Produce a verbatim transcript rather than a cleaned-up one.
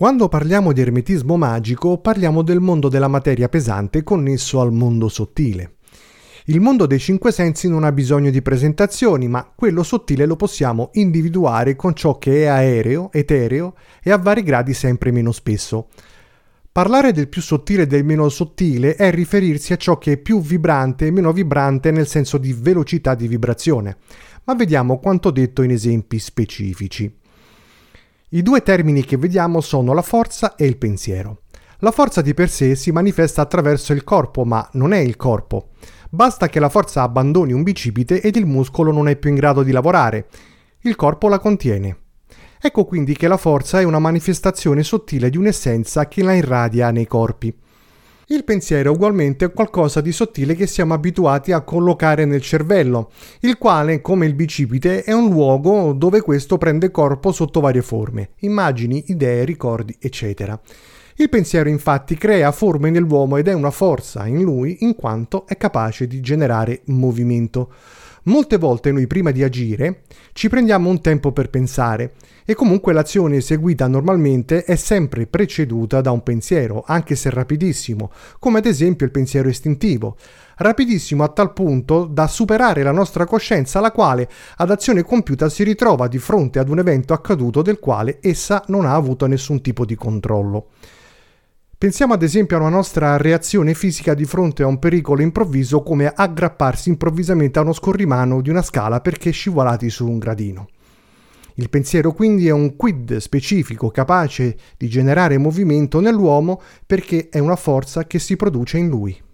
Quando parliamo di ermetismo magico, parliamo del mondo della materia pesante connesso al mondo sottile. Il mondo dei cinque sensi non ha bisogno di presentazioni, ma quello sottile lo possiamo individuare con ciò che è aereo, etereo e a vari gradi sempre meno spesso. Parlare del più sottile e del meno sottile è riferirsi a ciò che è più vibrante e meno vibrante nel senso di velocità di vibrazione, ma vediamo quanto detto in esempi specifici. I due termini che vediamo sono la forza e il pensiero. La forza di per sé si manifesta attraverso il corpo, ma non è il corpo. Basta che la forza abbandoni un bicipite ed il muscolo non è più in grado di lavorare. Il corpo la contiene. Ecco quindi che la forza è una manifestazione sottile di un'essenza che la irradia nei corpi. Il pensiero ugualmente è qualcosa di sottile che siamo abituati a collocare nel cervello, il quale, come il bicipite, è un luogo dove questo prende corpo sotto varie forme, immagini, idee, ricordi, eccetera. Il pensiero infatti crea forme nell'uomo ed è una forza in lui in quanto è capace di generare movimento. Molte volte noi prima di agire ci prendiamo un tempo per pensare e comunque l'azione eseguita normalmente è sempre preceduta da un pensiero, anche se rapidissimo, come ad esempio il pensiero istintivo. Rapidissimo a tal punto da superare la nostra coscienza, la quale ad azione compiuta si ritrova di fronte ad un evento accaduto del quale essa non ha avuto nessun tipo di controllo. Pensiamo ad esempio a una nostra reazione fisica di fronte a un pericolo improvviso come aggrapparsi improvvisamente a uno scorrimano di una scala perché scivolati su un gradino. Il pensiero quindi è un quid specifico capace di generare movimento nell'uomo perché è una forza che si produce in lui.